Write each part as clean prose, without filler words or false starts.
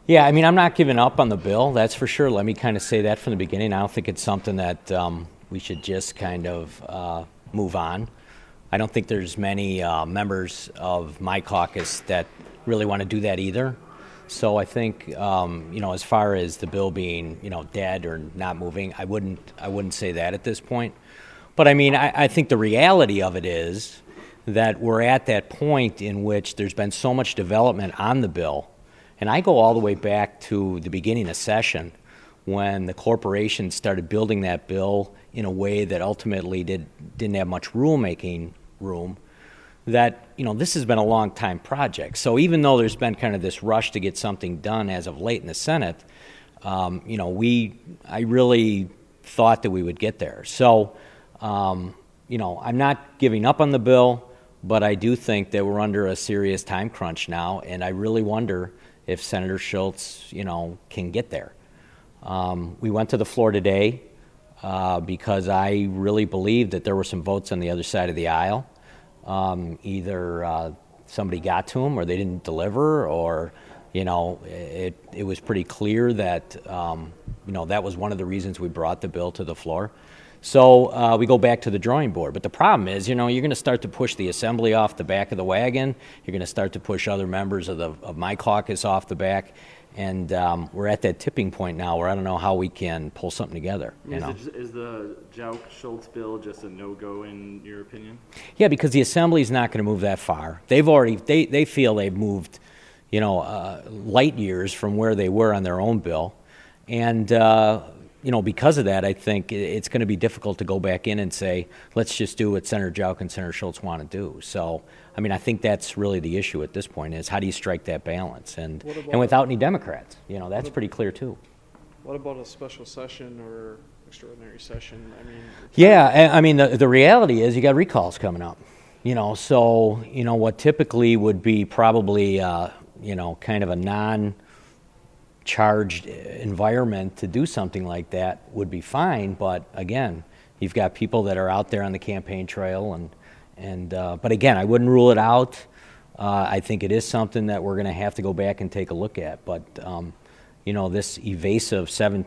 Yeah, I mean, I'm not giving up on the bill, that's for sure. Let me kind of say that from the beginning. I don't think it's something that we should just kind of move on. I don't think there's many members of my caucus that really want to do that either. So I think, as far as the bill being, dead or not moving, I wouldn't say that at this point. But I mean, I think the reality of it is that we're at that point in which there's been so much development on the bill. And I go all the way back to the beginning of session when the corporations started building that bill in a way that ultimately didn't have much rulemaking room, that, this has been a long time project. So even though there's been kind of this rush to get something done as of late in the Senate, I really thought that we would get there. So, I'm not giving up on the bill, but I do think that we're under a serious time crunch now, and I really wonder if Senator Schultz, can get there. We went to the floor today because I really believe that there were some votes on the other side of the aisle. Either somebody got to them or they didn't deliver, or, it was pretty clear that, that was one of the reasons we brought the bill to the floor. So we go back to the drawing board. But the problem is, you're going to start to push the assembly off the back of the wagon. You're going to start to push other members of my caucus off the back. And we're at that tipping point now where I don't know how we can pull something together. Is the Jauch-Schultz bill just a no-go in your opinion? Yeah, because the assembly's not going to move that far. They feel they've moved, light years from where they were on their own bill. And because of that, I think it's going to be difficult to go back in and say, let's just do what Senator Jauch and Senator Schultz want to do. So, I mean, I think that's really the issue at this point, is how do you strike that balance? And without any Democrats, that's pretty clear too. What about a special session or extraordinary session? I mean, yeah, I mean, the reality is you got recalls coming up. So, what typically would be probably, kind of a non-charged environment to do something like that would be fine. But again, you've got people that are out there on the campaign trail, but again, I wouldn't rule it out. I think it is something that we're going to have to go back and take a look at. But this evasive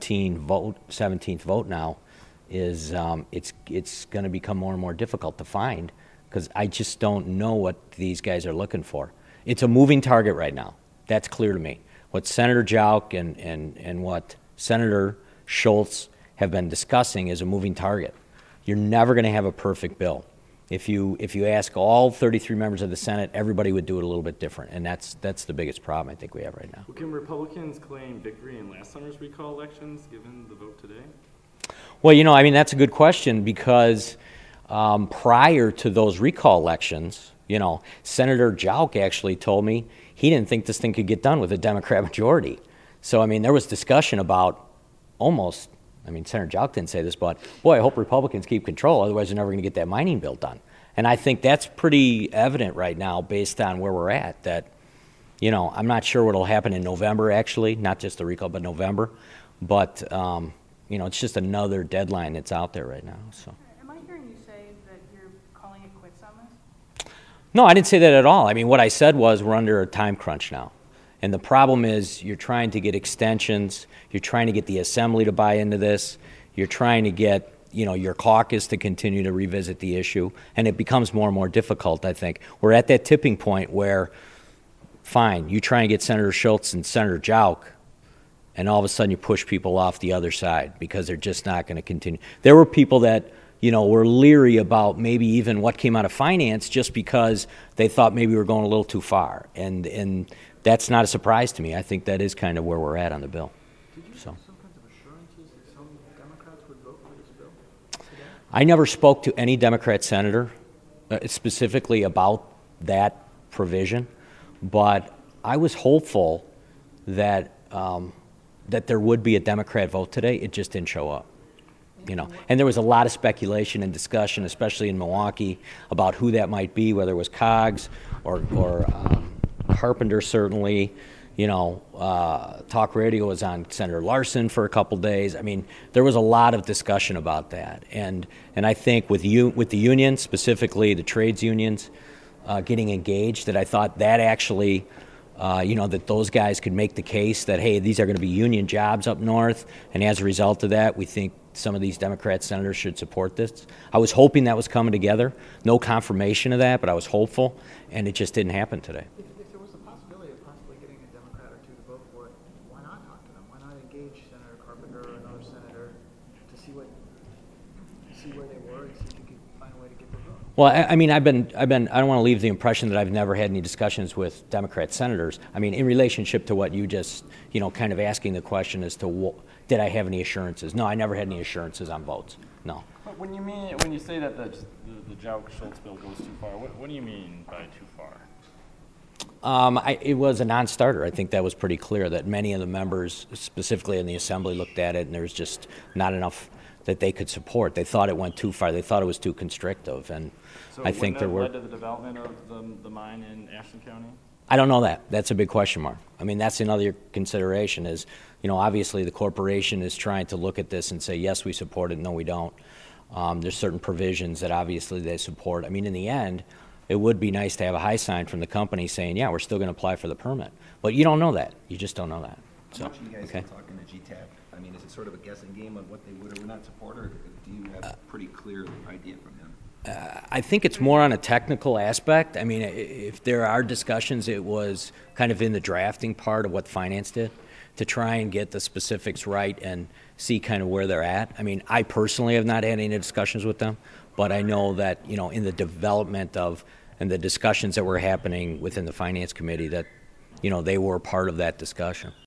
17th vote now is it's going to become more and more difficult to find, because I just don't know what these guys are looking for. It's a moving target right now. That's clear to me. What Senator Jauch and what Senator Schultz have been discussing is a moving target. You're never going to have a perfect bill. If you ask all 33 members of the Senate, everybody would do it a little bit different, and that's the biggest problem I think we have right now. Well, can Republicans claim victory in last summer's recall elections, given the vote today? Well, I mean, that's a good question, because prior to those recall elections, Senator Jauch actually told me he didn't think this thing could get done with a Democrat majority. So, I mean, there was discussion about Senator Jauch didn't say this, but boy, I hope Republicans keep control, otherwise they're never going to get that mining bill done. And I think that's pretty evident right now based on where we're at, that, I'm not sure what will happen in November, actually, not just the recall, but November. But, it's just another deadline that's out there right now. So. Am I hearing you say that you're calling it quits on this? No, I didn't say that at all. I mean, what I said was we're under a time crunch now. And the problem is you're trying to get extensions, you're trying to get the assembly to buy into this, you're trying to get, your caucus to continue to revisit the issue, and it becomes more and more difficult, I think. We're at that tipping point where, fine, you try and get Senator Schultz and Senator Jauch, and all of a sudden you push people off the other side because they're just not going to continue. There were people that, were leery about maybe even what came out of finance just because they thought maybe we were going a little too far. And that's not a surprise to me. I think that is kind of where we're at on the bill. Did you have some kinds of assurances that some Democrats would vote for this bill today? I never spoke to any Democrat senator specifically about that provision, but I was hopeful that that there would be a Democrat vote today. It just didn't show up. And there was a lot of speculation and discussion, especially in Milwaukee, about who that might be, whether it was Coggs or Carpenter, certainly. Talk radio was on Senator Larson for a couple days. I mean, there was a lot of discussion about that. And I think with the unions, specifically the trades unions, getting engaged, that I thought that actually that those guys could make the case that, hey, these are going to be union jobs up north, and as a result of that, we think some of these Democrat senators should support this. I was hoping that was coming together. No confirmation of that, but I was hopeful, and it just didn't happen today. If there was a possibility of possibly getting a Democrat or two to vote for it, why not talk to them? Why not engage Senator Carpenter or another senator to see where they were and see if you could find a way to get their vote? Well, I mean, I don't want to leave the impression that I've never had any discussions with Democrat senators. I mean, in relationship to what you just, kind of asking the question as to did I have any assurances? No, I never had any assurances on votes. No. But when you say that the Joe Schultz bill goes too far, what do you mean by too far? It was a non-starter. I think that was pretty clear that many of the members, specifically in the assembly, looked at it and there was just not enough that they could support. They thought it went too far. They thought it was too constrictive, and So I think there wouldn't were. that led to the development of the mine in Ashland County? I don't know that. That's a big question mark. I mean, that's another consideration is, obviously the corporation is trying to look at this and say, yes, we support it, no, we don't. There's certain provisions that obviously they support. I mean, in the end, it would be nice to have a high sign from the company saying, yeah, we're still going to apply for the permit. But you don't know that. You just don't know that. How So, much are you guys okay. talking to GTAP? I mean, is it sort of a guessing game on what they would or would not support, or do you have a pretty clear idea from them? I think it's more on a technical aspect. I mean, if there are discussions, it was kind of in the drafting part of what finance did to try and get the specifics right and see kind of where they're at. I mean, I personally have not had any discussions with them, but I know that, in the development of and the discussions that were happening within the finance committee that, they were part of that discussion.